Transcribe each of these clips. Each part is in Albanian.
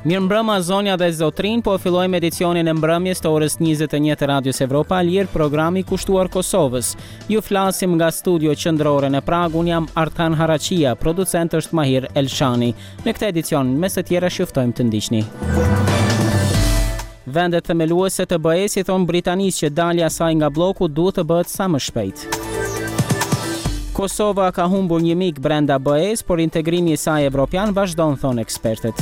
Mirëmbrëma zonja dhe zotrin, po fillojmë edicionin e mbrëmjes të orës 21 të Radios Evropa Lirë, programi kushtuar Kosovës. Ju flasim nga studio qendrore në Prag, unë jam Artan Haraqia, producent është Mahir Elshani. Në këtë edicion, mes të tjera shuftojmë të ndiqni. Vendet themeluese të BE-s i thonë Britanisë që dalja saj nga bloku duhet të bëhet sa më shpejt. Kosova ka humbur një mik brenda BE-s, por integrimi i saj evropian vazhdon, thonë ekspertët.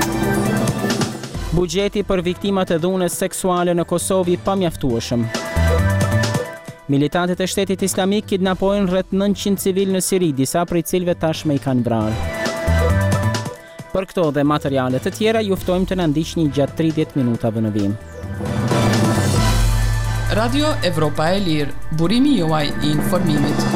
Buxheti për viktimat e dhunës seksuale në Kosovë i pamjaftueshëm. Militantët e Shtetit Islamik kidnapojnë rreth 900 civil në Siri, disa prej cilëve tashmë i kanë vrarë. Për këto dhe materiale të tjera ju ftojmë të na ndiqni gjatë 30 minutave në vim. Radio Evropa e Lirë, burimi juaj i informimit.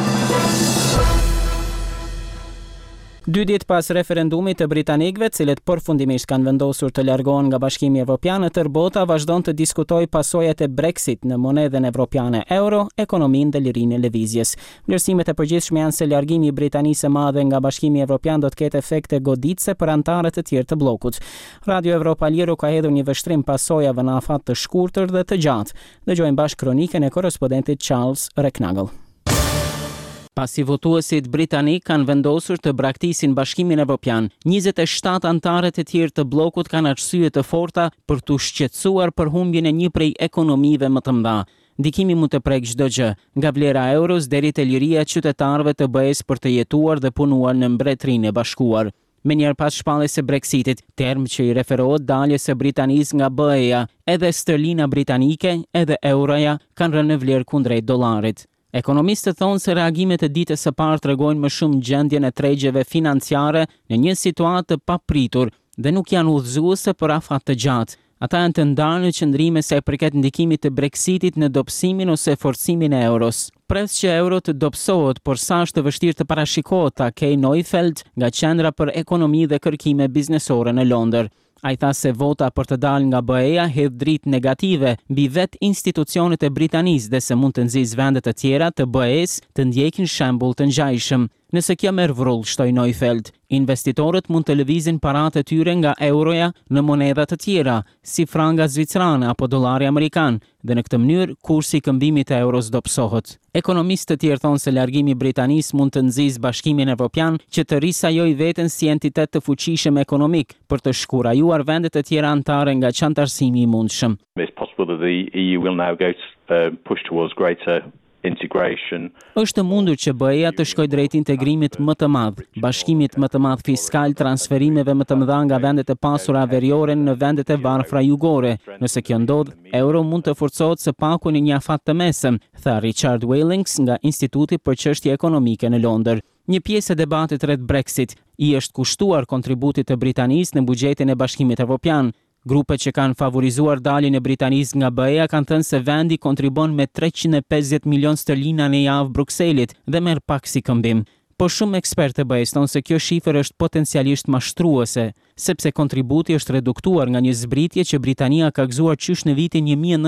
2 ditë pas referendumit të britanikëve, cilët përfundimisht kanë vendosur të largohen nga Bashkimi Evropian, tërë bota vazhdon të diskutojë pasojat e Brexit në monedën evropiane euro, ekonominë dhe lirinë e lëvizjes. Vlerësimet e përgjithshme janë se largimi i Britanisë së Madhe nga Bashkimi Evropian do të ketë efekte goditëse për anëtarët e tjerë të bllokut. Radio Evropa Lirë ka hedhur një vështrim pasojave në afat të shkurtër dhe të gjatë. Dëgjojmë bashkë kronikën e korrespondentit Charles Reknagel. Pasi votuesit britanik kanë vendosur të braktisin Bashkimin Evropian, 27 anëtarët e tjerë të bllokut kanë arsye të forta për të shqetësuar për humbjen e një prej ekonomive më të mëdha. Ndikimi mund të prek çdo gjë, nga vlera e euros deri te liria e qytetarëve të BE-s për të jetuar dhe punuar në Mbretërinë e Bashkuar. Me njerë pas shpalljes së Brexitit, term që i referohet daljes së Britanisë nga BE-ja, edhe sterlina britanike, edhe euroja kanë rënë në vlerë kundrejt dollarit. Ekonomistët thonë se reagimet e ditës së parë tregojnë më shumë gjendjen e tregjeve financiare në një situatë të papritur dhe nuk janë udhëzuese për afat të gjatë. Ata janë të ndarë në qëndrime sa i përket ndikimit të Brexitit në dobësimin ose forcimin e euros. Pres që euro të dobësohet, por sa është të vështirë të parashikohet, tha Kay Neufeld nga Qendra për Ekonomi dhe Kërkime Biznesore në Londër. Ai tha se vota për të dalë nga BE-ja hedh dritë negative mbi vetë institucionet e Britanisë dhe se mund të nxjisë vende të tjera të BE-s të ndjekin shembull të ngjajshëm. Nëse kjo merr vrull, shtoi Neufeld, investitorët mund të lëvizin paratë e tyre nga euroja në monedha të tjera, si franga zvicrane apo dollari amerikan, dhe në këtë mënyrë kursi i këmbimit të euros dobësohet. Ekonomistë të tjerë thonë se largimi i Britanisë mund të nxjisë Bashkimin Evropian që të risajojë veten si entitet të fuqishëm ekonomik për të shkurajuar vendet e tjera anëtare nga çantarsimi i mundshëm. It's possible that the EU will now go to push towards greater integration. Është mundur që BE-ja të shkojë drejt integrimit më të madh, bashkimit më të madh fiskal, transferimeve më të mëdha nga vendet e pasura veriore në vendet e varfra jugore. Nëse kjo ndodh, euro mund të forcohet së paku në një afat të mesëm, tha Richard Wellings nga Instituti për Çështje Ekonomike në Londër. Një pjesë e debatit rreth Brexit i është kushtuar kontributit të Britanisë në buxhetin e Bashkimit Evropian. Grupet që kanë favorizuar daljen e Britanisë nga BE-ja kanë thënë se vendi kontribon me 350 milion sterlina në javë Brukselit dhe merr pak si këmbim. Po shumë ekspertë BE-s thonë se kjo shifër është potencialisht mashtruese, sepse kontributi është reduktuar nga një zbritje që Britania ka gëzuar qysh në vitin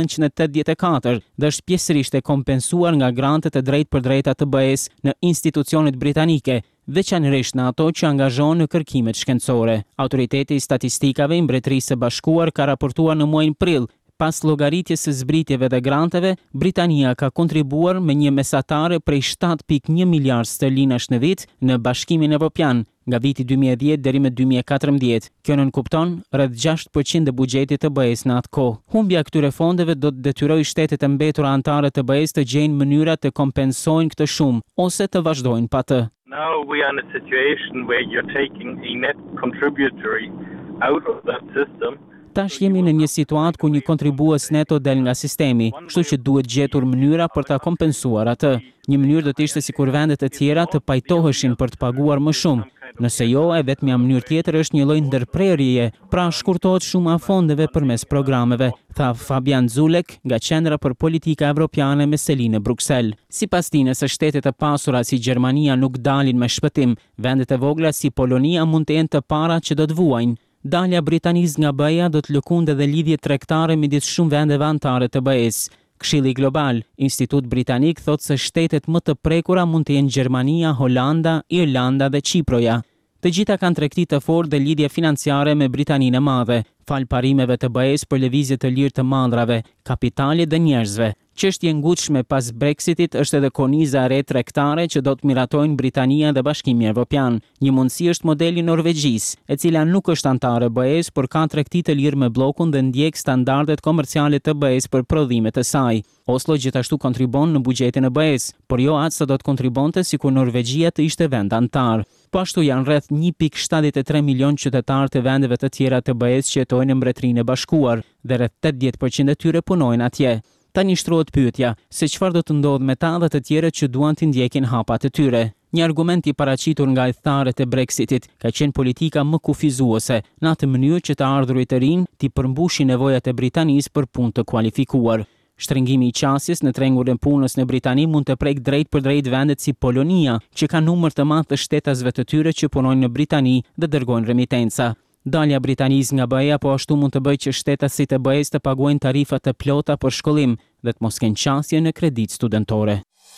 1984 dhe është pjesërisht e kompensuar nga grantet e drejtpërdrejta të BE-s në institucionet britanike, veçanërisht në ato që angazhohen në kërkimet shkencore. Autoriteti i statistikave i Mbretërisë së Bashkuar ka raportuar në muajin prill, pas llogaritjes së zbritjeve dhe granteve, Britania ka kontribuar me një mesatare prej 7.1 miliard sterlinash në vit në Bashkimin Evropian nga viti 2010 deri më 2014. Kjo nënkupton rreth 6% e buxhetit të BE-s në atë kohë. Humbja e këtyre fondeve do të detyrojë shtetet e mbetura anëtare të BE-s të gjejnë mënyra të kompensojnë këtë shumë ose të vazhdojnë pa të. Now we are in a situation where you're taking a net contributory out of that system. Tash jemi në një situatë ku një kontribues neto del nga sistemi, kështu që duhet gjetur mënyra për ta kompensuar atë. Një mënyrë do të ishte sikur vendet e tjera të pajtoheshin për të paguar më shumë. Nëse jo, e vetmja mënyrë tjetër është një lloj ndërprerjeje, pra shkurtohet shuma e fondeve përmes programeve, tha Fabian Zulek nga Qendra për Politika Evropiane me seli në Bruksel. Sipas tij, nëse shtetet e pasura si Gjermania nuk dalin me shpëtim, vendet e vogla si Polonia mund të jenë të para që do të vuajnë. Dalja Britanisë nga BE-ja do të lëkundë edhe lidhje tregtare midis shumë vendeve anëtare të BE-s. Këshilli Global, Institut Britanik, thotë se shtetet më të prekura mund të jenë Gjermania, Holanda, Irlanda dhe Çiproja. Të gjitha kanë tregti të fortë dhe lidhje financiare me Britaninë e Madhe, fal parimeve të BE-s për lëvizje të lirë të mandrave, kapitalit dhe njerëzve. Çështje e ngutshme pas Brexitit është edhe korniza e re tregtare që do të miratojnë Britania dhe Bashkimi Evropian. Një mundësi është modeli norvegjis, e cila nuk është antare BE-s, por ka tregti të lirë me bllokun dhe ndjek standardet komerciale të BE-s për prodhimet e saj. Oslo gjithashtu kontribon në buxhetin e BE-s, por jo aq sa do të kontribonte sikur Norvegjia të ishte vend antar. Po ashtu janë rreth 1.73 milion qytetarë të vendeve të tjera të BE-s që jetojnë në Mbretërinë e Bashkuar dhe rreth 80% e tyre punojnë atje. Tani shtrohet pyetja se çfarë do të ndodhë me ta dhe të tjerët që duan të ndjekin hapat e tyre. Një argument i paraqitur nga ethtarët e Brexitit ka qenë politika më kufizuese, në atë mënyrë që të ardhurit të rinj t'i përmbushin nevojat e Britanisë për punë të kualifikuar. Shtrëngimi i qasjes në trengurin e punës në Britani mund të prek drejt për drejt vendet si Polonia, që ka numër të madh të shtetasve të tyre që punojnë në Britani dhe dërgojnë remitenca. Dalja Britanisë nga BE-ja po ashtu mund të bëjë që shtetasit e BE-s të paguajnë tarifa të plota për shkollim dhe të mos kenë qasje në kredit studentore.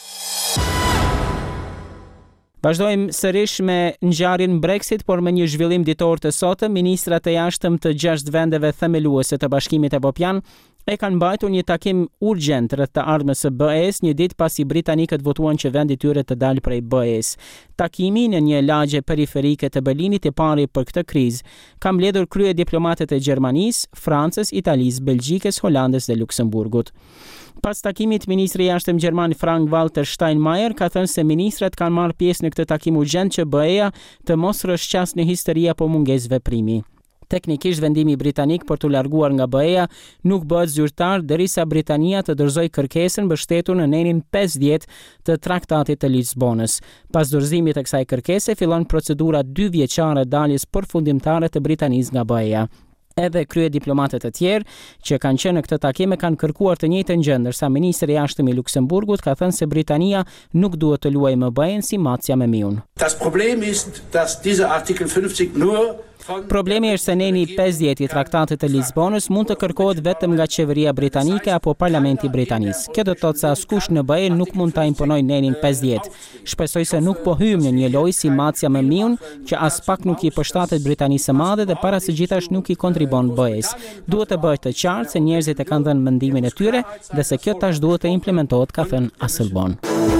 Vazhdojmë sërish me ngjarjen Brexit, por me një zhvillim ditor të sotëm. Ministrat e jashtëm të 6 vendeve themeluese të Bashkimit Evropian e kanë mbajtur një takim urgjent rreth të ardhmës së BE-s, një ditë pasi britanikët votuan që vendi i tyre të dalë prej BE-s. Takimi në një lagje periferike të Berlinit i pari për këtë krizë ka mbledhur krye diplomatët e Gjermanisë, Francës, Italisë, Belgjikës, Holandës dhe Luksemburgut. Pas takimit, ministri i jashtëm gjerman Frank-Walter Steinmeier ka thënë se ministrat kanë marrë pjesë në këtë takim urgjent që BE-ja të mos rrëshqas në histeri apo mungesë veprimi. Teknikisht vendimi britanik për të larguar nga BE-ja nuk bëhet zyrtar derisa Britania të dorëzojë kërkesën mbështetur në nenin 50 të Traktatit të Lisbonës. Pas dorëzimit të kësaj kërkese fillon procedura 2 vjeçare daljes përfundimtare të Britanisë nga BE-ja. Edhe krye diplomatët e tjerë që kanë qenë në këtë takim e kanë kërkuar të njëjtën gjë, ndërsa ministri i jashtëm i Luksemburgut ka thënë se Britania nuk duhet të luajë më BE-n si macja me miun. Das Problem ist, dass dieser Artikel 50 nur Problemi është se neni 50 i Traktatit të Lisbonës mund të kërkohet vetëm nga qeveria britanike apo parlamenti britanis. Kjo do të thotë se askush në BE nuk mund ta imponojë nenin 50. Shpresoj se nuk po hyjmë në një lojë si macja me miun, që as pak nuk i përshtatet Britanisë së Madhe dhe para së gjithash nuk i kontribon BE-s. Duhet të bëhet të qartë se njerëzit e kanë dhënë mendimin e tyre dhe se kjo tash duhet të implementohet, ka thënë Asselborn.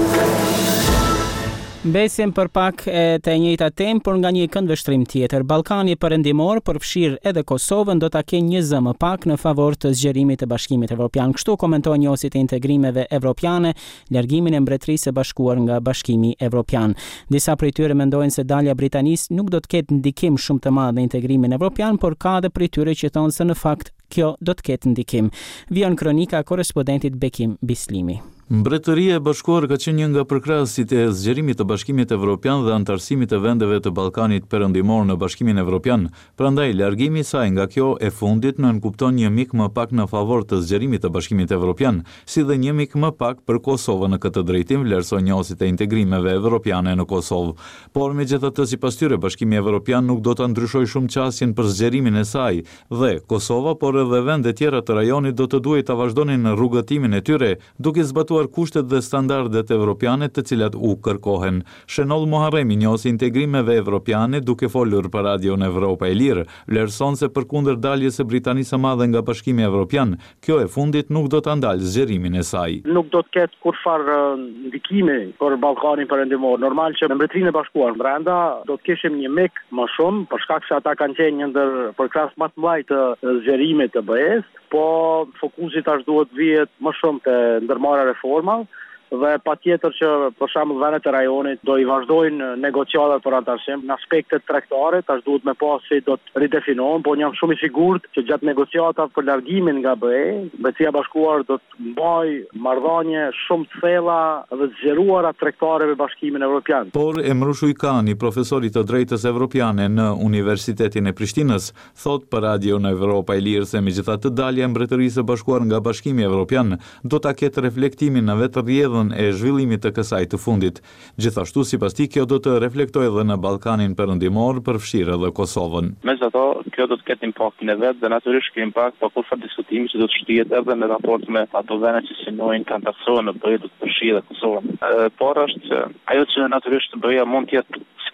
Mbesim për pak të njëjta temë, por nga një këndvështrim tjetër. Ballkani Perëndimor, përfshir edhe Kosovën, do ta kenë një zë më pak në favor të zgjerimit të Bashkimit Evropian. Kështu komentoi njësi të integrimeve evropiane largimin e Mbretërisë së Bashkuar nga Bashkimi Evropian. Disa prej tyre mendojnë se dalja e Britanisë nuk do të ketë ndikim shumë të madh në integrimin evropian, por ka edhe prej tyre që thonë se në fakt kjo do të ketë ndikim. Vion kronika korrespondentit Bekim Bislimi. Mbretëria e Bashkuar ka qenë një nga përkrahësit e zgjerimit të Bashkimit Evropian dhe antarësimit të vendeve të Ballkanit Perëndimor në Bashkimin Evropian. Prandaj largimi i saj nga kjo e fundit nënkupton një mik më pak në favor të zgjerimit të Bashkimit Evropian, si dhe një mik më pak për Kosovën në këtë drejtim, vlerësoi njëosit e integrimeve evropiane në Kosovë. Por megjithatë, sipas tyre, Bashkimi Evropian nuk do ta ndryshojë shumë qasjen për zgjerimin e saj dhe Kosova, por edhe vende tjera të rajonit do të duhej ta vazhdonin në rrugëtimin e tyre, duke zbatuar kushtet dhe standardet evropiane të cilat u kërkohen. Shenoll Muharremi, njësi integrimeve evropiane, duke folur për radion Evropa e Lirë, vlerëson se përkundër daljes së Britanisë së Madhe nga Bashkimi Evropian, kjo e fundit nuk do ta ndalë zgjerimin e saj. Nuk do të ketë kurrfarë ndikimi për Ballkanin Perëndimor. Normal që në Mbretërinë e Bashkuar brenda do të kishim një mik më shumë, për shkak se ata kanë qenë një ndër përkrahas më të mëdhenj të zgjerimit të BE-s, po fokusi tash duhet vihet më shumë te ndërmarrja reforma dhe patjetër që për shembull vendet e rajonit do i vazhdojnë negociatat për antarësim në aspektet tregtare, tash duhet me pas si do të ridefinohen, po jam shumë i sigurt që gjatë negociatave për largimin nga BE, Mbretëria e Bashkuar do të mbajë marrëdhënie shumë të thella dhe të zgjeruara tregtare me Bashkimin Evropian. Por Emrush Ujkani, profesori të drejtës evropiane në Universitetin e Prishtinës, thot për Radio në Evropa e Lirë se megjithatë dalja e Mbretërisë së Bashkuar nga Bashkimi Evropian do ta ketë reflektimin në vetë rrjedhën e zhvillimit të kësaj të fundit. Gjithashtu, sipas tij, kjo do të reflektojë edhe në Ballkanin Perëndimor, përfshirë edhe Kosovën. Megjithatë, kjo do të ketë impaktin e vet dhe natyrisht ky impakt pa kurrë diskutimi që do të shtihet edhe në raport me ato vende që synojnë të antarësohen në BE, do të përfshijë edhe Kosovën. Por është ajo që natyrisht BE-ja mund të jetë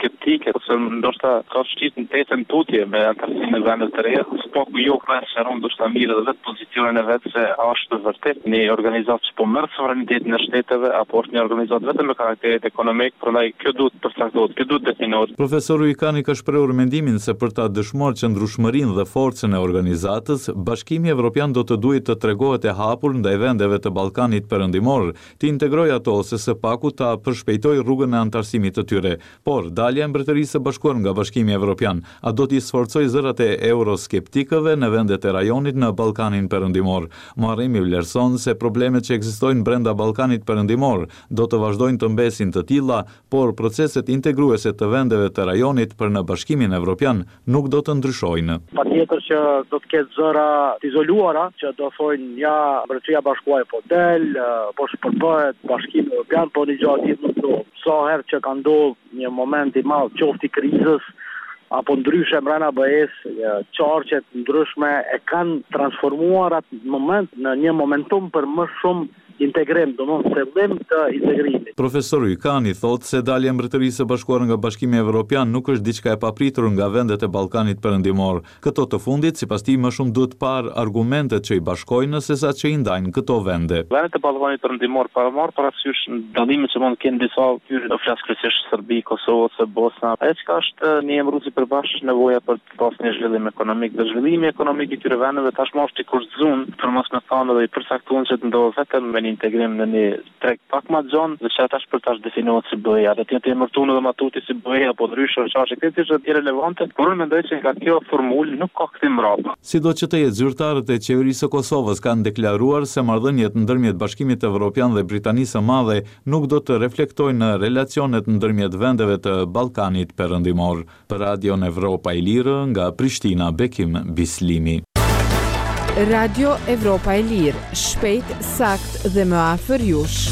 skeptike, ose ndoshta ka shqit në tetën tutje me antarësinë e vendet të reja, s'paku jo shëron ndoshta mirë dhe vetë pozicionin e vetë se a është vërtet një organizatë që po merr sovranitetin e shteteve apo është një organizatë vetëm me karakterit ekonomik, prandaj kjo duhet përcaktohet, kjo duhet definohet. Profesori Ykani ka shprehur mendimin se për ta dëshmuar qëndrueshmërinë dhe forcën e organizatës, Bashkimi Evropian do të duhet të tregohet e hapur ndaj vendeve të Ballkanit Perëndimor, të integrojë ato ose së paku ta përshpejtojë rrugën e antarësimit të tyre. Por dalja e Mbretërisë së Bashkuar nga Bashkimi Evropian a do t'i sforcojë zërat e euroskeptikëve në vendet e rajonit në Ballkanin Perëndimor. Muharremi vlerëson se problemet që ekzistojnë brenda Ballkanit Perëndimor do të vazhdojnë të mbesin të tilla, por proceset integruese të vendeve të rajonit për në Bashkimin Evropian nuk do të ndryshojnë. Patjetër që do të ketë zëra të izoluara që do thonë ja Mbretëria Bashkuar po del, po shpërbëhet Bashkimi Evropian, po një gjatë tjetër nuk do. Sa herë që ka ndodhur një moment i madh qoftë i krizës apo ndryshe mbrana BE-s, qarqet ndryshme e kanë transformuar atë moment në një momentum për më shumë integrim, domthonë fillim të integrimit. Profesori Ykani thotë se dalja e Mbretërisë së Bashkuar nga Bashkimi Evropian nuk është diçka e papritur nga vendet e Ballkanit Perëndimor. Këto të fundit, sipas tij, më shumë duhet parë argumentet që i bashkojnë sesa që i ndajnë këto vende. Vendet e Ballkanit Perëndimor marr parasysh dallimet që mund të kenë disa hyrje në flas kryesisht Serbi, Kosovë ose Bosna. Ajo që është një emëruesi përbashkët nevoja për të pasur një zhvillim ekonomik. Dhe zhvillimi ekonomik i këtyre vendeve tashmë është i kurzzuar, për mos më thënë edhe i përcaktuar që të ndodhë vetëm me integrim në një treg pak më gjon dhe që atash për tash definohet si BE-ja, dhe të emërtuar dhe matuti si BE-ja apo ndryshe çfarë këtë është irelevante, por unë mendoj se nga kjo formulë nuk ka kthim mbrapa. Sidoqë të jetë zyrtarët e qeverisë së Kosovës kanë deklaruar se marrëdhëniet ndërmjet Bashkimit Evropian dhe Britanisë së Madhe nuk do të reflektojnë në relacionet ndërmjet vendeve të Ballkanit Perëndimor. Për Radion Evropa e Lirë nga Prishtina, Bekim Bislimi. Radio Evropa e Lirë, shpejt, sakt dhe më afër jush.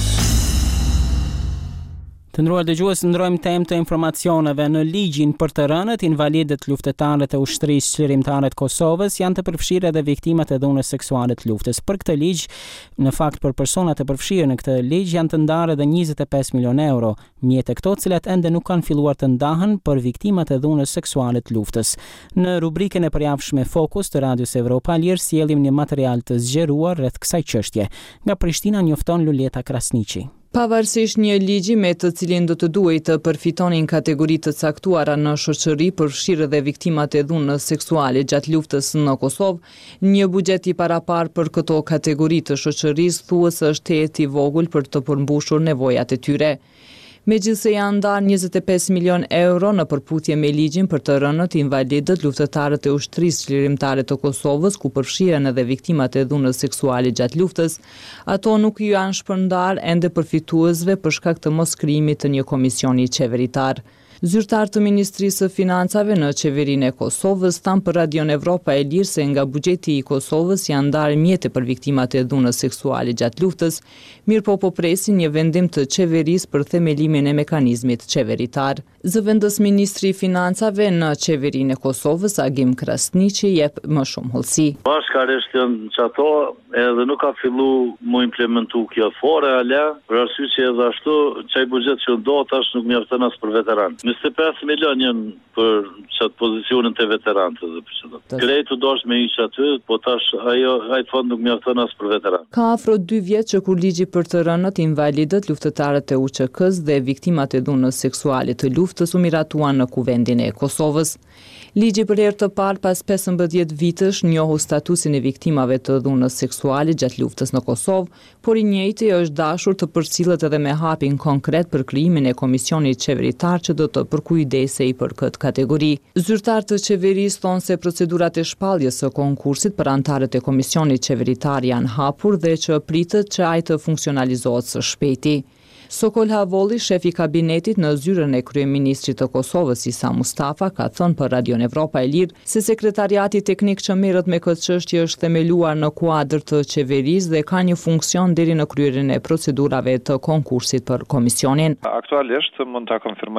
Të nderuar dëgjues, ndrojmë temë të informacioneve. Në ligjin për të rënët, invalidët, luftëtarët e ushtrisë çlirimtare të Kosovës janë të përfshirë edhe viktimat e dhunës seksuale të luftës. Për këtë ligj, në fakt për personat e përfshirë në këtë ligj janë të ndarë edhe 25 milion euro, mjet e këto të cilat ende nuk kanë filluar të ndahen për viktimat e dhunës seksuale të luftës. Në rubrikën e përjavshme Fokus të Radios Evropa Lirë sjellim një material të zgjeruar rreth kësaj çështje. Nga Prishtina njofton Luleta Krasniqi. Pavarësisht një ligji me të cilin do të duhej të përfitonin kategori të caktuara në shoqëri, përfshirë dhe viktimat e dhunës seksuale gjatë luftës në Kosovë, një buxhet i parapar për këto kategori të shoqërisë thuhet është i vogël për të përmbushur nevojat e tyre. Megjithse janë ndarë 25 milion euro në përputhje me ligjin për të rënët, invalidët, luftëtarët e ushtrisë çlirimtare të Kosovës, ku përfshihen edhe viktimat e dhunës seksuale gjatë luftës, ato nuk ju janë shpërndar ende përfituesve për shkak të moskrijimit të një komisioni qeveritar. Zyrtar të Ministrisë së Financave në qeverinë e Kosovës thanë për Radion Evropa e Lirë se nga buxheti i Kosovës janë ndarë mjete për viktimat e dhunës seksuale gjatë luftës, mirë po presin një vendim të qeverisë për themelimin e mekanizmit qeveritar. Zëvendës Ministri i Financave në qeverinë e Kosovës, Agim Krasniqi, jep më shumë hollësi. Bashkarisht janë që ato edhe nuk ka fillu mu implementu kjo fore, ale, për arsye që edhe ashtu çaj buxhet që do tash nuk mjafton as për veteranë. 25 milion janë për çat pozicionin të veteranëve dhe për çdo. Krejtu dosh me ish aty, po tash ai fond nuk mjafton as për veteranë. Ka afro 2 vjet që kur ligji për të rënët, invalidët, luftëtarët e UÇK-s dhe viktimat e dhunës seksuale të luftës u miratuan në kuvendin e Kosovës. Ligji për herë të parë pas 15 vitesh njohu statusin e viktimave të dhunës seksuale gjatë luftës në Kosovë, por i njëjti është dashur të përcillet edhe me hapin konkret për krijimin e komisionit qeveritar që do të përkujdesej për këtë kategori. Zyrtarët të qeverisë thonë se procedurat e shpalljes së konkursit për anëtarët e komisionit qeveritar janë hapur dhe që pritet që ai të funksionalizohet së shpejti. Sokol Havolli, shef i kabinetit në zyrën e kryeministrit të Kosovës Isa Mustafa, ka thënë për Radion Evropa e Lirë se sekretariati teknik që merret me këtë çështje është themeluar në kuadër të qeverisë dhe ka një funksion deri në kryerjen e procedurave të konkursit për komisionin. Aktualisht mund ta konfirmoj se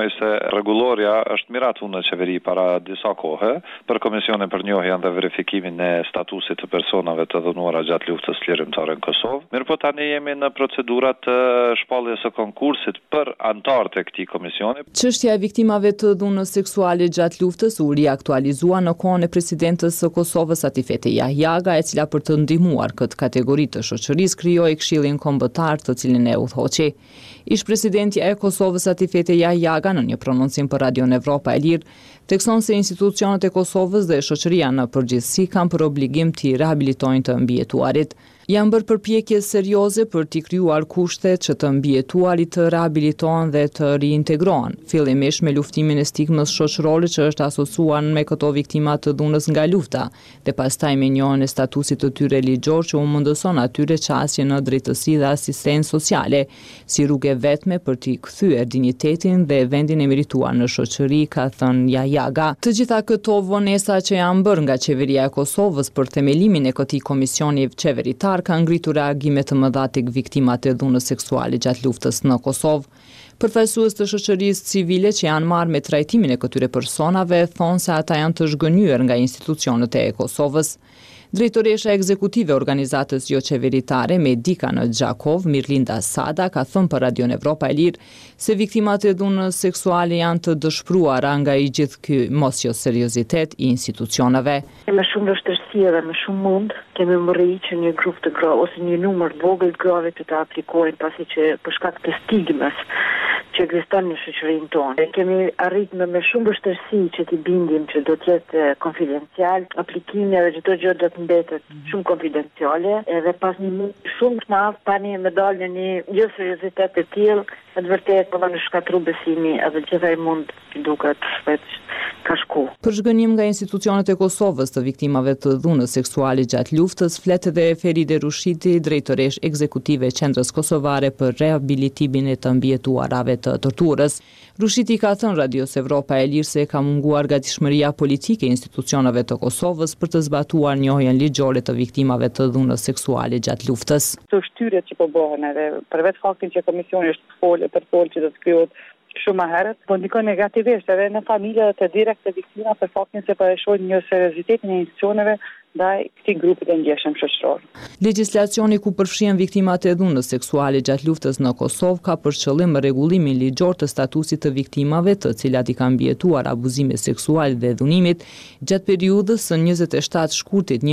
rregulloria është miratuar në qeveri para disa kohë për Komisionin për njohjen dhe verifikimin e statusit të personave të dhënuara gjatë luftës lirimtare në Kosovë. Mirëpo tani jemi në procedurat të shpalljes së konkursit për anëtarët e këtij komisioni. Çështja e viktimave të dhunës seksuale gjatë luftës u riaktualizua në kohën e presidentës së Kosovës Atifete Jahjaga, e cila për të ndihmuar këtë kategori të shoqërisë krijoi Këshillin Kombëtar, të cilin e udhëhoqi. Ish-presidentja e Kosovës Atifete Jahjaga në një prononcim për Radion Evropa e Lirë thekson se institucionet e Kosovës dhe shoqëria në përgjithësi kanë për obligim t'i rehabilitojnë të mbijetuarit. Janë bërë përpjekje serioze për t'i krijuar kushte që të mbijetuarit të rehabilitohen dhe të riintegrohen, fillimisht me luftimin e stigmës shoqërore që është asociuar me këto viktima të dhunës nga lufta, dhe pastaj me njohjen e statusit të tyre ligjor që u mundëson atyre qasje në drejtësi dhe asistencë sociale, si rrugë vetme për t'i kthyer dinjitetin dhe vendin e merituar në shoqëri, ka thënë Jahjaga. Të gjitha këto vonesa që janë bërë nga qeveria e Kosovës për themelimin e këtij komisioni qeveritar ka ngritur reagime të mëdha tek viktimat e dhunës seksuale gjatë luftës në Kosovë. Përfaqësues të shoqërisë civile që janë marrë me trajtimin e këtyre personave thonë se ata janë të zhgënjur nga institucionet e Kosovës. Drejtoresha ekzekutive e organizatës jo qeveritare Medika në Gjakov, Mirlinda Sada, ka thënë për Radion Evropa e Lirë se viktimat e dhunës seksuale janë të dëshpëruara nga i gjithë ky mosjoseriositet i institucioneve. Me shumë vështirësi dhe me shumë mund, kemi mërri që një grup të gra ose një numër vogël grave që të aplikojnë pasi që për shkak të stigmës që ekziston në shoqërinë tonë. Kemi arritur me shumë vështirësi që t'i bindim që do të jetë konfidencial, aplikimi dhe çdo gjë do të mbetet shumë konfidenciale, edhe pas një mundi shumë të madh tani me dalë në një jo seriozitet të tillë, në të vërtetë po në shkatru besimi edhe gjithaj mund që duket veç ka shku. Për zhgënim nga institucionet e Kosovës të viktimave të dhunës seksuale gjatë luftës, flet edhe Feride Rushiti, drejtoresh ekzekutive e Qendrës Kosovare për rehabilitimin e të mbijetuarave të torturës. Rushiti ka thënë Radios Evropa e Lirë se ka munguar gatishmëria politike e institucioneve të Kosovës për të zbatuar njohjen ligjore të viktimave të dhunës seksuale gjatë luftës. Të shtyrjet që po bëhen edhe për vetë faktin që komisioni është për folë që do të krijohet shumë më herët, po ndikon negativisht edhe në familjet të direkt të viktima për faktin se po e shohin një seriozitet në institucioneve ndaj këtij grupi të ndjeshëm shoqëror. Legjislacioni ku përfshihen viktimat e dhunës seksuale gjatë luftës në Kosovë ka për qëllim rregullimin ligjor të statusit të viktimave të cilat i kanë mbijetuar abuzime seksuale dhe dhunimit gjatë periudhës së 27 shkurtit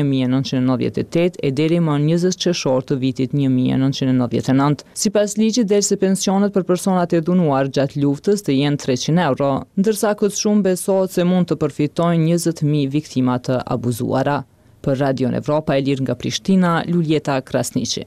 1998 e deri më 20 qershor të vitit 1999. Sipas ligjit del se pensionet për personat e dhunuar gjatë luftës të jenë 300 euro, ndërsa këtë shumë besohet se mund të përfitojnë 20.000 viktima të abuzuara. Për Radion Evropa e Lirë nga Prishtina, Luljeta Krasniqi.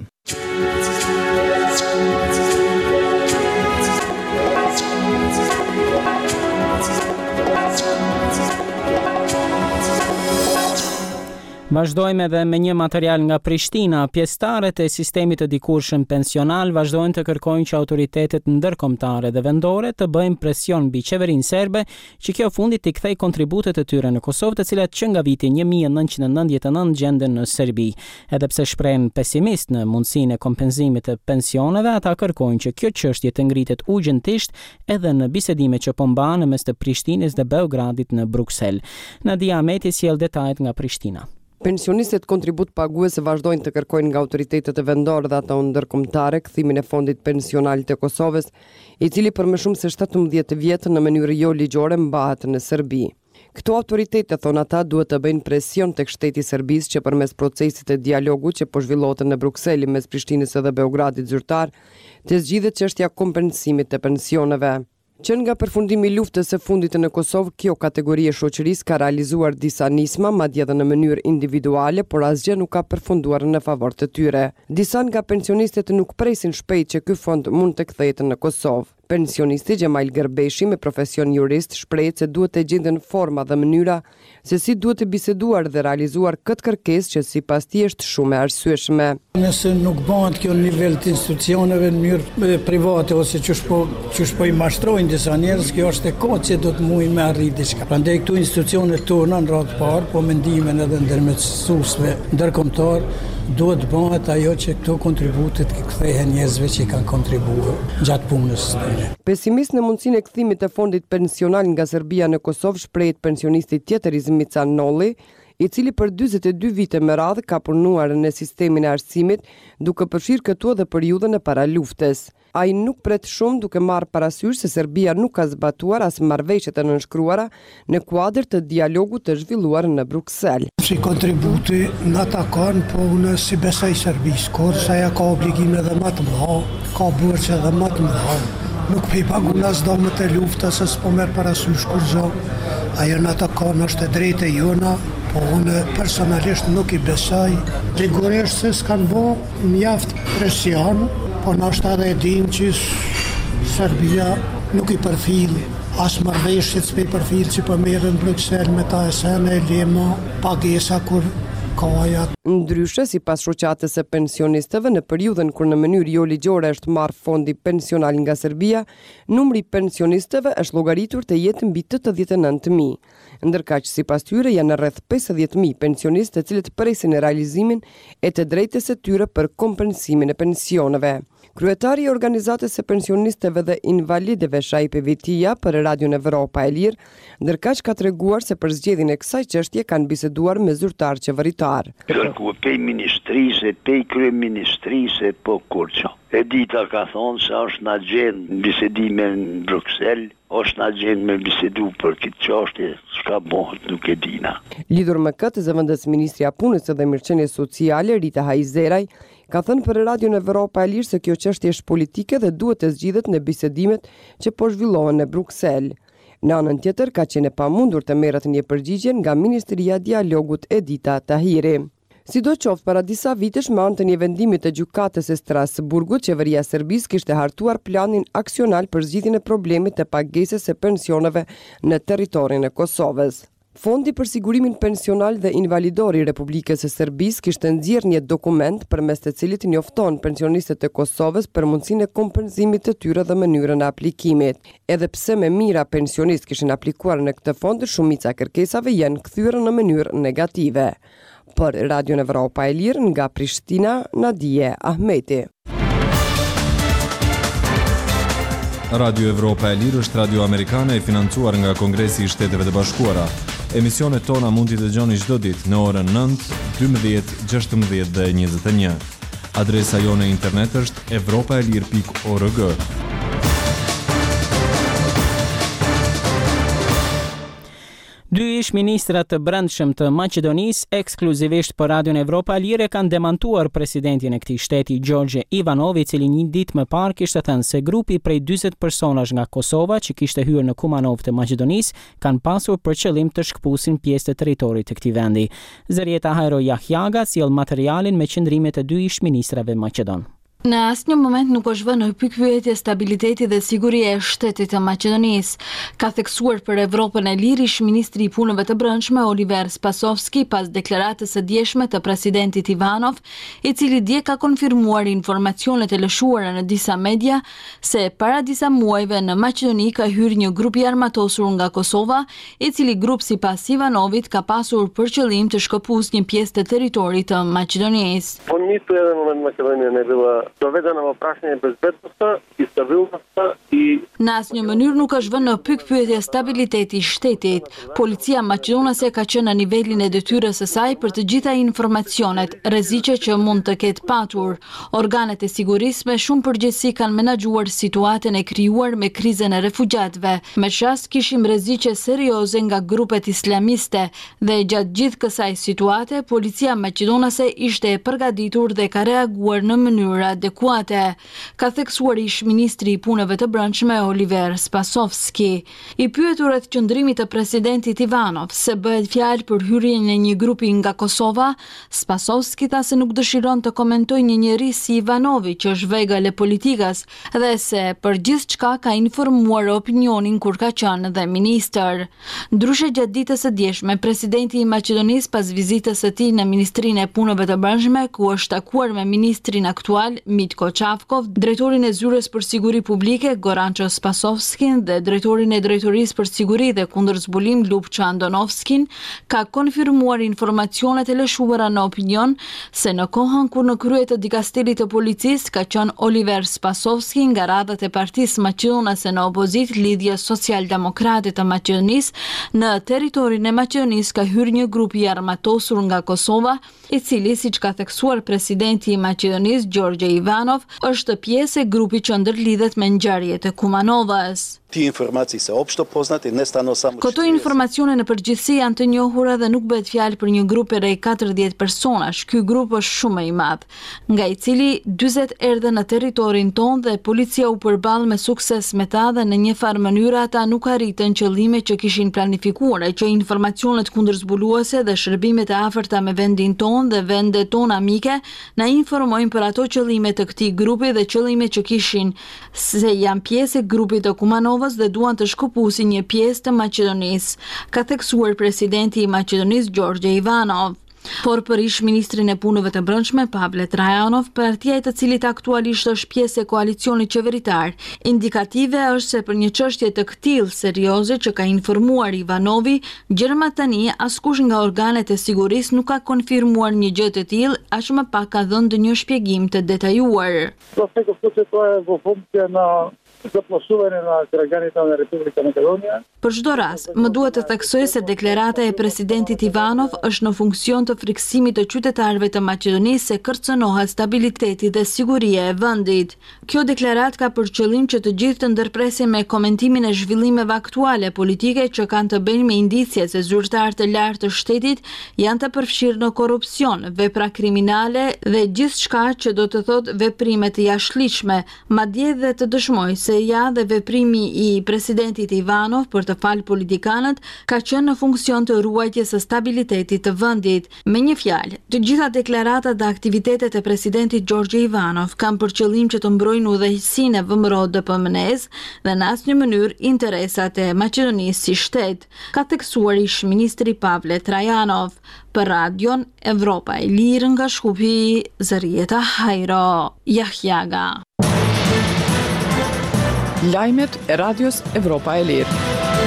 Vazhdojmë edhe me një material nga Prishtina. Pjesëtarët e sistemit të dikurshëm pensional vazhdojnë të kërkojnë që autoritetet ndërkombëtare dhe vendore të bëjnë presion mbi qeverinë serbe që kjo fundit t'i kthej kontributet e tyre në Kosovë, të cilat që nga viti 1999 gjenden në Serbi. Edhe pse shprehen pesimist në mundësinë e kompenzimit të pensioneve, ata kërkojnë që kjo çështje të ngritet urgjentisht edhe në bisedime që po mbahen mes të Prishtinës dhe Beogradit në Bruksel. Nadia Ahmeti sjell detajet nga Prishtina. Pensionistët kontribut paguese vazhdojnë të kërkojnë nga autoritetet e vendore dhe ato ndërkombëtare kthimin e fondit pensional të Kosovës, i cili për më shumë se 17 vjet në mënyrë jo ligjore mbahet në Serbi. Këto autoritete, thonë ata, duhet të bëjnë presion tek shteti i Serbisë që përmes procesit të dialogut që po zhvillohet në Bruksel mes Prishtinës dhe Beogradit zyrtar, të zgjidhet çështja kompensimit të pensioneve. Që nga përfundimi i luftës së fundit në Kosovë, kjo kategori e shoqërisë ka realizuar disa nisma, madje edhe në mënyrë individuale, por asgjë nuk ka përfunduar në favor të tyre. Disa nga pensionistët nuk presin shpejt që ky fond mund të kthehet në Kosovë. Pensionisti Gjemail Gërbeshi, me profesion jurist, shprehet se duhet të gjenden forma dhe mënyra se si duhet të biseduar dhe realizuar këtë kërkesë që sipas tij është shumë e arsyeshme. Nëse nuk bëhet kjo në nivel të institucioneve në mënyrë private ose çush po i mashtrojnë disa njerëz, kjo është e kohë që do të mujë me arrit diçka. Prandaj këtu institucionet tona në radhë parë, po mendimin edhe ndërmjetësuesve ndërkombëtar duhet bëhet ajo që këto kontributet kthehen njerëzve që kanë kontribuar gjatë punës së tyre. Pesimist në mundësinë e kthimit të fondit pensional nga Serbia në Kosovë shprehet pensionisti tjetër Izmica Nolli, i cili për 42 vite me radhë ka punuar në sistemin e arsimit, duke përfshirë këtu edhe periudhën e para luftës. Ai nuk pret shumë duke marrë parasysh se Serbia nuk ka zbatuar as marrëveshjet e nënshkruara në kuadër të dialogut të zhvilluar në Bruksel. Si kontributi në takon, po unë si besoj Serbisë, kurse ajo ka obligime edhe më të mëdha, ka burqe edhe më të mëdha. Nuk pe i pagun as domët e luftës, as po merr parasysh kur gjo. Ajo në takon është e drejtë e jona, po unë personalisht nuk i besoj. Sigurisht se s'kan bo mjaft presion, po nështë edhe e dim që Serbia nuk i përfil as marrëveshjet s'pe i përfil që po merren në Bruksel me ta SN e lema pagesa kur kaja. Ndryshe, sipas shoqatës së pensionistëve, në periudhën kur në mënyrë jo ligjore është marrë fondi pensional nga Serbia, numri i pensionistëve është llogaritur të jetë mbi 89.000. Ndërkaq sipas tyre janë rreth 50.000 pensionistë të cilët presin realizimin e të drejtës së tyre për kompensimin e pensioneve. Kryetari i organizatës së pensionistëve dhe invalidëve Shaipe Vitia për Radion Evropa e Lirë, ndërkaq ka treguar se për zgjedhjen e kësaj çështje kanë biseduar me zyrtar qeveritar. Kërku pej ministrisë, pej kryeministrisë, po kurço. Edita ka thonë se është na gjenë në bisedime në Bruksel, është na gjenë me bisedu për këtë çështje, çka bëhet nuk e dina. Lidhur me këtë, zëvendës Ministria e Punës dhe Mirëqenies Sociale Rita Hajzeraj ka thënë për Radion Evropa e Lirë se kjo çështje është politike dhe duhet të zgjidhet në bisedimet që po zhvillohen në Bruksel. Në anën tjetër ka qenë e pamundur të merret një përgjigje nga Ministria e Dialogut Edita Tahiri. Sidoqoftë, para disa vitesh me anë të një vendimi të gjykatës së Strasburgut, qeveria e Serbisë kishte hartuar planin aksional për zgjidhjen e problemit të pagesës së pensioneve në territorin e Kosovës. Fondi për sigurimin pensional dhe invalidor i Republikës së Serbisë kishte nxjerrë një dokument përmes të cilit njofton pensionistët e Kosovës për mundësinë e kompenzimit të tyre dhe mënyrën e aplikimit. Edhe pse me mira pensionistë kishin aplikuar në këtë fond, shumica kërkesave janë kthyer në mënyrë negative. Për Radion Evropa e Lirë nga Prishtina, Nadije Ahmeti. Radio Evropa e Lirë është radio amerikane e financuar nga Kongresi i Shteteve të Bashkuara. Emisionet tona mund t'i dëgjoni çdo ditë në orën 9, 12, 16 dhe 21. Adresa jone internet është evropaelir.org. Dy ish ministrat të brendshëm të Maqedonisë, ekskluzivisht për Radion Evropa e Lirë, kanë demantuar presidentin e këtij shteti, Gjorgje Ivanov, i cili një ditë më parë kishte thënë se grupi prej 40 personash nga Kosova që kishte hyrë në Kumanov të Maqedonisë kanë pasur për qëllim të shkëpusin pjesë të territorit të këtij vendi. Zërieta Hajro Jahjaga sjell materialin me qëndrimet e dy ish ministrave maqedon. Në asnjë moment nuk është vënë në pikpyetje stabiliteti dhe siguria e shtetit të Maqedonisë, ka theksuar për Evropën e Lirë ish ministri i punëve të brendshme Oliver Spasovski pas deklaratës së djeshme të presidentit Ivanov, i cili dje ka konfirmuar informacionet e lëshuara në disa media se para disa muajve në Maqedoni ka hyrë një grup i armatosur nga Kosova, i cili grup sipas Ivanovit ka pasur për qëllim të shkëpusë një pjesë të territorit të Maqedonisë. Po niti jedan moment Makedonija ne bila dovedena во прашање безбедноста и стабилноста и Në asnjë mënyrë nuk është vënë në pikpyetje stabiliteti i shtetit. Policia maqedonase ka qenë në nivelin e detyrës së saj për të gjitha informacionet, rreziqe që mund të ketë patur. Organet e sigurisë me shumë përgjegjësi kanë menaxhuar situatën e krijuar me krizën e refugjatëve. Me çast kishim rreziqe serioze nga grupet islamiste dhe gjatë gjithë kësaj situate, policia maqedonase ishte e përgatitur dhe ka reaguar në mënyrë adekuate, ka theksuar ish ministri i punëve të brendshme Oliver Spasovski. I pyetur rreth qëndrimit të presidentit Ivanov se bëhet fjalë për hyrjen e një grupi nga Kosova, Spasovski tha se nuk dëshiron të komentojë një njerëz si Ivanovi që është vegal e politikës dhe se për gjithçka ka informuar opinionin kur ka qenë dhe ministër. Ndryshe gjatë ditës së djeshme, presidenti i Maqedonisë pas vizitës së tij në Ministrinë e Punëve të Brendshme, ku është takuar me ministrin aktual Mitko Çavkov, drejtorin e zyrës për siguri publike Goranços Spasovskin dhe drejtorin e Drejtorisë për Siguri dhe kundër zbulim Lupça Andonovskin, ka konfirmuar informacionet e lëshuara në opinion se në kohën kur në krye të dikasterit të policisë ka qenë Oliver Spasovski nga radhat e Partisë Maqedonase në opozit Lidhja Social-Demokrate të Maqedonisë në territorin e Maqedonisë ka hyrë një grup i armatosur nga Kosova, i cili, siç ka theksuar presidenti i Maqedonisë Gjorgje Ivanov, është pjesë e grupit që ndërlidhet me ngjarjet e Kumanovas. Ti informacije se opšto poznate, ne stano samo. Këto informacione në përgjithësi janë të njohura dhe nuk bëhet fjalë për një grup rreth 40 personash. Ky grup është shumë i madh, nga i cili 40 erdhën në territorin tonë dhe policia u përball me sukses me ta dhe në një farë mënyrë ata nuk arritën qëllimet që kishin planifikuar, që informacionet kundërzbuluese dhe shërbimet e afërta me vendin tonë dhe vendet tonë amike na informojnë për ato qëllime të këtij grupi dhe qëllimet që kishin se janë pjesë e grupit të Kumanov dhe duan të shkëpusin një pjesë të Maqedonisë, ka theksuar presidenti i Maqedonisë Gjorgje Ivanov. Por për ish-ministrin e punëve të brendshme Pavle Trajanov, partia e të cilit aktualisht është pjesë e koalicionit qeveritar, indikative është se për një çështje të këtillë serioze që ka informuar Ivanovi, gjërma tani askush nga organet e sigurisë nuk ka konfirmuar një gjë të tillë, aq më pak ka dhënë një shpjegim të detajuar. Për çdo rast, më duhet të theksoj se deklarata e presidentit Ivanov është në funksion të friksimit të qytetarëve të Maqedonisë se kërcënohet stabiliteti dhe siguria e vendit. Kjo deklaratë ka për qëllim që të gjithë të ndërpresin me komentimin e zhvillimeve aktuale politike që kanë të bëjnë me indicje se zyrtarë të lartë të shtetit janë të përfshirë në korrupsion, vepra kriminale dhe gjithçka që do të thotë veprime të jashtëligjshme, madje dhe të dëshmoj se ja dhe veprimi i presidentit Ivanov për të falë politikanët ka qenë në funksion të ruajtjes së stabilitetit të vendit. Me një fjalë, të gjitha deklaratat dhe aktivitetet e presidentit Gjorgje Ivanov kanë për qëllim që të mbrojnë udhëheqësinë e VMRO-DPMNE-s dhe në asnjë mënyrë interesat e Maqedonisë si shtet, ka theksuar ish-ministri Pavle Trajanov. Për Radion Evropa e Lirë nga Shkupi, Zërieta Hajro, Jahjaga. Lajmet e Radios Evropa e Lirë.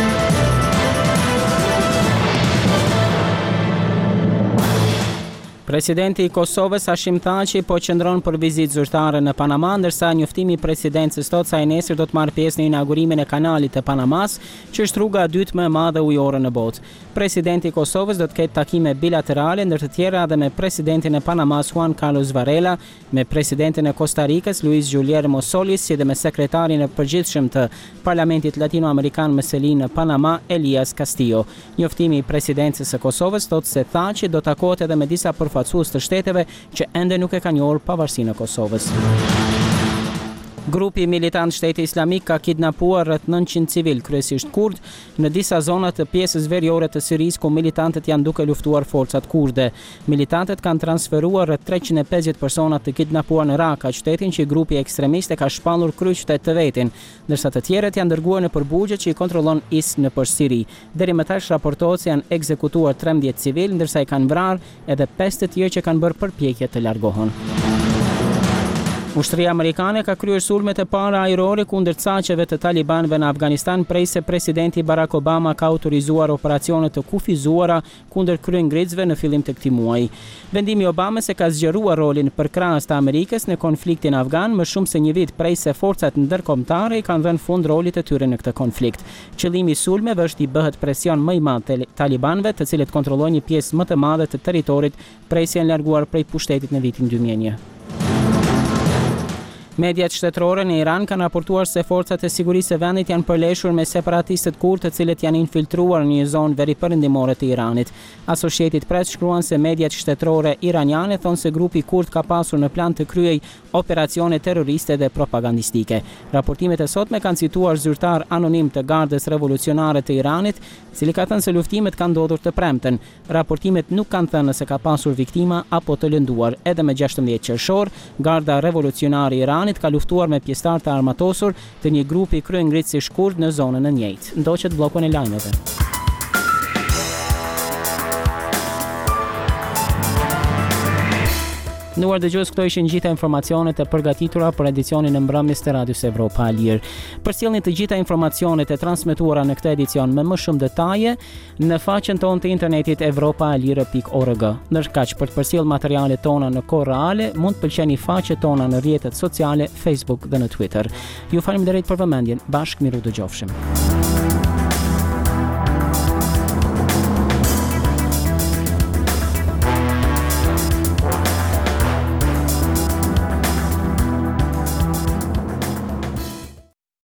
Presidenti i Kosovës Hashim Thaçi po qëndron për vizitë zyrtare në Panama, ndërsa njoftimi i presidencës thot se ai nesër do të marrë pjesë në inaugurimin e kanalit të Panamas, që është rruga e dytë më e madhe ujore në botë. Presidenti i Kosovës do të ketë takime bilaterale, ndër të tjera edhe me presidentin e Panamas Juan Carlos Varela, me presidentin e Kostarikës Luis Guillermo Solis, si dhe me sekretarin e përgjithshëm të Parlamentit Latinoamerikan me seli në Panama Elias Castillo. Njoftimi i presidencës së Kosovës thot se Thaçi do takohet edhe me disa përfaqësues të shteteve që ende nuk e kanë njohur pavarësinë e Kosovës. Grupi militant Shteti Islamik ka kidnapuar rreth 900 civil, kryesisht kurd, në disa zona të pjesës veriore të Sirisë ku militantët janë duke luftuar forcat kurde. Militantët kanë transferuar rreth 350 persona të kidnapuar në Raqqa, qytetin që grupi ekstremist e ka shpallur kryeqytet të vetin, ndërsa të tjerët janë dërguar në përbugje që i kontrollon IS nëpër Siri. Deri më tash raportohet se janë ekzekutuar 13 civil, ndërsa i kanë vrarë edhe 5 të tjerë që kanë bërë përpjekje të largohen. Ushtria amerikane ka kryer sulmet e para ajrore kundër çaqeve të talibanëve në Afganistan prej se presidenti Barack Obama ka autorizuar operacione të kufizuara kundër kryengritësve në fillim të këtij muaji. Vendimi i Obamës e ka zgjeruar rolin përkrahas të Amerikës në konfliktin afgan më shumë se një vit prej se forcat ndërkombëtare i kanë dhënë fund rolit të tyre në këtë konflikt. Qëllimi i sulmeve është i bëhet presion më i madh talibanëve, të cilët kontrollojnë një pjesë më të madhe të territorit prej se janë larguar prej pushtetit në vitin 2001. Mediat shtetërore në Iran kanë raportuar se forcat e sigurisë së vendit janë përleshur me separatistët kurd të cilët janë infiltruar në një zonë veri perëndimore të Iranit. Associated Press shkruan se mediat shtetërore iraniane thonë se grupi kurd ka pasur në plan të kryej operacione terroriste dhe propagandistike. Raportimet e sotme kanë cituar zyrtar anonim të Gardës Revolucionare të Iranit, i cili ka thënë se luftimet kanë ndodhur të premten. Raportimet nuk kanë thënë se ka pasur viktima apo të lënduar. Edhe me 16 qershor, Garda Revolucionare e Iranit ka luftuar me pjesëtar të armatosur të një grupi kryengritësh kurd në zonën e njëjtë. Ndoqet bllokun e lajmeve. Nduar dëgjues, këto ishin gjitha informacionet e përgatitura për edicionin e mbrëmjes të Radios Evropa e Lirë. Përcjellni të gjitha informacionet e transmetuara në këtë edicion me më shumë detaje në faqen tonë të internetit evropaelire.org. Ndërkaq për të përcjellë materialet tona në kohë reale, mund të pëlqeni faqet tona në rrjetet sociale, Facebook dhe në Twitter. Ju faleminderit për vëmendjen. Bashkë miru dëgjofshim.